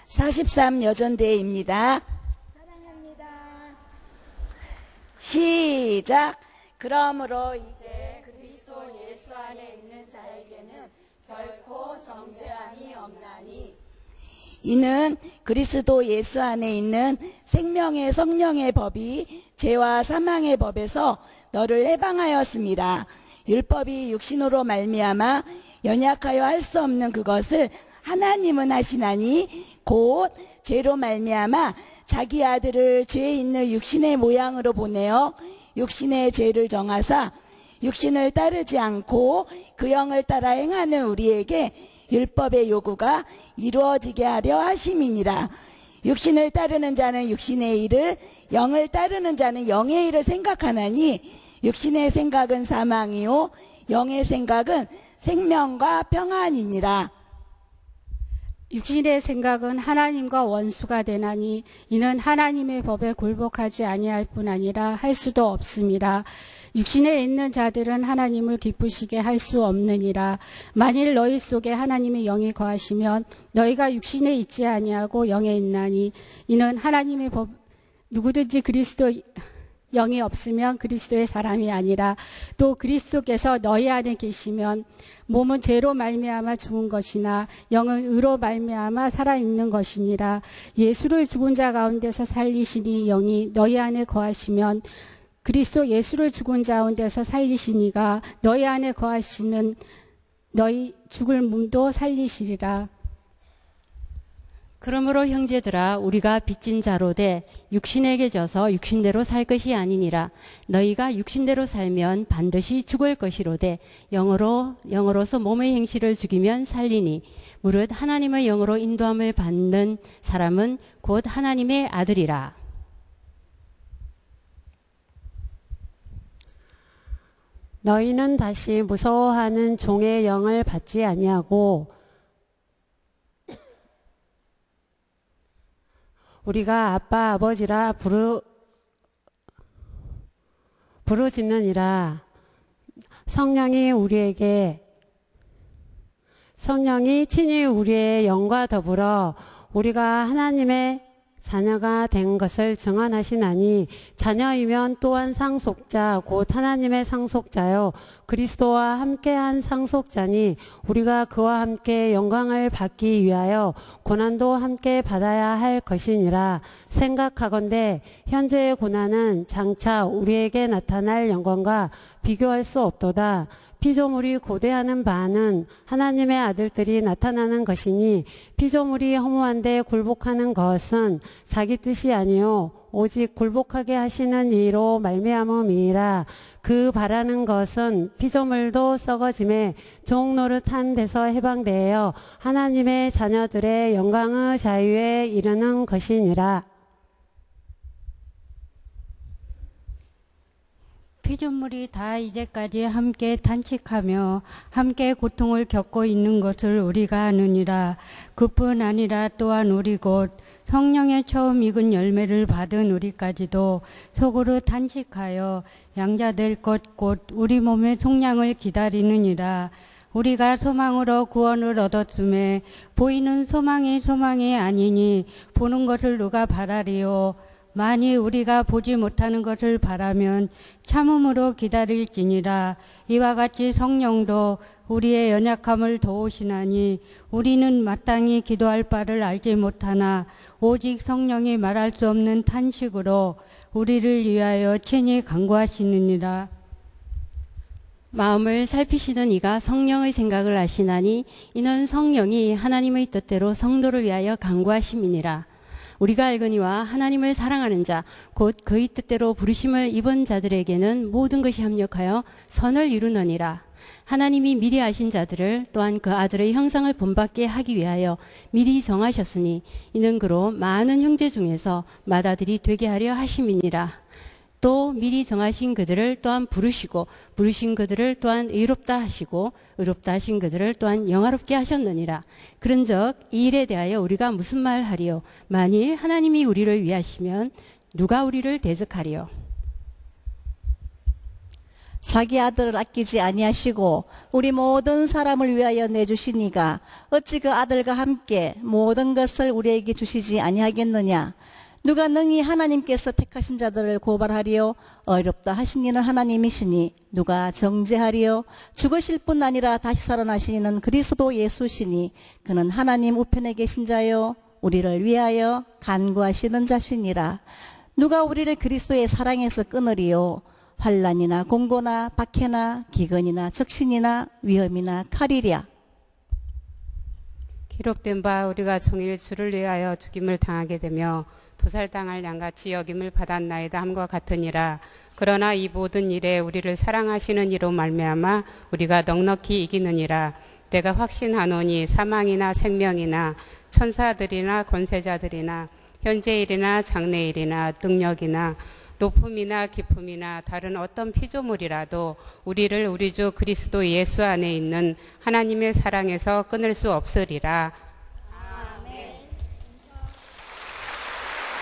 43 여전대회입니다. 사랑합니다. 시작. 그러므로 이제 그리스도 예수 안에 있는 자에게는 결코 정죄함이 없나니 이는 그리스도 예수 안에 있는 생명의 성령의 법이 죄와 사망의 법에서 너를 해방하였습니다. 율법이 육신으로 말미암아 연약하여 할 수 없는 그것을 하나님은 하시나니 곧 죄로 말미암아 자기 아들을 죄 있는 육신의 모양으로 보내어 육신의 죄를 정하사 육신을 따르지 않고 그 영을 따라 행하는 우리에게 율법의 요구가 이루어지게 하려 하심이니라. 육신을 따르는 자는 육신의 일을, 영을 따르는 자는 영의 일을 생각하나니 육신의 생각은 사망이요 영의 생각은 생명과 평안이니라. 육신의 생각은 하나님과 원수가 되나니 이는 하나님의 법에 굴복하지 아니할 뿐 아니라 할 수도 없습니다. 육신에 있는 자들은 하나님을 기쁘시게 할 수 없느니라. 만일 너희 속에 하나님의 영이 거하시면 너희가 육신에 있지 아니하고 영에 있나니 이는 하나님의 법 누구든지 그리스도 영이 없으면 그리스도의 사람이 아니라 또 그리스도께서 너희 안에 계시면 몸은 죄로 말미암아 죽은 것이나 영은 의로 말미암아 살아있는 것이니라. 예수를 죽은 자 가운데서 살리시니 영이 너희 안에 거하시면 그리스도 예수를 죽은 자 가운데서 살리시니가 너희 안에 거하시는 너희 죽을 몸도 살리시리라. 그러므로 형제들아 우리가 빚진 자로 돼 육신에게 져서 육신대로 살 것이 아니니라. 너희가 육신대로 살면 반드시 죽을 것이로되 영으로서 몸의 행실을 죽이면 살리니 무릇 하나님의 영으로 인도함을 받는 사람은 곧 하나님의 아들이라. 너희는 다시 무서워하는 종의 영을 받지 아니하고 우리가 아빠 아버지라 부르짖느니라. 성령이 친히 우리의 영과 더불어 우리가 하나님의 자녀가 된 것을 증언하시나니 자녀이면 또한 상속자 곧 하나님의 상속자요 그리스도와 함께한 상속자니 우리가 그와 함께 영광을 받기 위하여 고난도 함께 받아야 할 것이니라. 생각하건대 현재의 고난은 장차 우리에게 나타날 영광과 비교할 수 없도다. 피조물이 고대하는 바는 하나님의 아들들이 나타나는 것이니 피조물이 허무한데 굴복하는 것은 자기 뜻이 아니요 오직 굴복하게 하시는 이로 말미암음이라. 그 바라는 것은 피조물도 썩어짐에 종 노릇한 데서 해방되어 하나님의 자녀들의 영광의 자유에 이르는 것이니라. 피조물이 다 이제까지 함께 탄식하며 함께 고통을 겪고 있는 것을 우리가 아느니라. 그뿐 아니라 또한 우리 곧 성령의 처음 익은 열매를 받은 우리까지도 속으로 탄식하여 양자될 것 곧 우리 몸의 속량을 기다리느니라. 우리가 소망으로 구원을 얻었음에 보이는 소망이 아니니 보는 것을 누가 바라리요. 만일 우리가 보지 못하는 것을 바라면 참음으로 기다릴지니라. 이와 같이 성령도 우리의 연약함을 도우시나니 우리는 마땅히 기도할 바를 알지 못하나 오직 성령이 말할 수 없는 탄식으로 우리를 위하여 친히 간구하시느니라. 마음을 살피시는 이가 성령의 생각을 아시나니 이는 성령이 하나님의 뜻대로 성도를 위하여 간구하심이니라. 우리가 알거니와 하나님을 사랑하는 자 곧 그의 뜻대로 부르심을 입은 자들에게는 모든 것이 합력하여 선을 이루느니라. 하나님이 미리 아신 자들을 또한 그 아들의 형상을 본받게 하기 위하여 미리 정하셨으니 이는 그로 많은 형제 중에서 맏아들이 되게 하려 하심이니라. 또 미리 정하신 그들을 또한 부르시고 부르신 그들을 또한 의롭다 하시고 의롭다 하신 그들을 또한 영화롭게 하셨느니라. 그런즉 이 일에 대하여 우리가 무슨 말하리요? 만일 하나님이 우리를 위하시면 누가 우리를 대적하리요? 자기 아들을 아끼지 아니하시고 우리 모든 사람을 위하여 내주시니가 어찌 그 아들과 함께 모든 것을 우리에게 주시지 아니하겠느냐. 누가 능히 하나님께서 택하신 자들을 고발하리요. 어렵다 하신 이는 하나님이시니 누가 정죄하리요. 죽으실 뿐 아니라 다시 살아나신 이는 그리스도 예수시니 그는 하나님 우편에 계신 자요 우리를 위하여 간구하시는 자시니라. 누가 우리를 그리스도의 사랑에서 끊으리요. 환난이나 공고나 박해나 기근이나 적신이나 위험이나 칼이랴. 기록된 바 우리가 종일 주를 위하여 죽임을 당하게 되며 도살당할 양같이 여김을 받았나이다 함과 같으니라. 그러나 이 모든 일에 우리를 사랑하시는 이로 말미암아 우리가 넉넉히 이기느니라. 내가 확신하노니 사망이나 생명이나 천사들이나 권세자들이나 현재일이나 장래일이나 능력이나 높음이나 깊음이나 다른 어떤 피조물이라도 우리를 우리 주 그리스도 예수 안에 있는 하나님의 사랑에서 끊을 수 없으리라.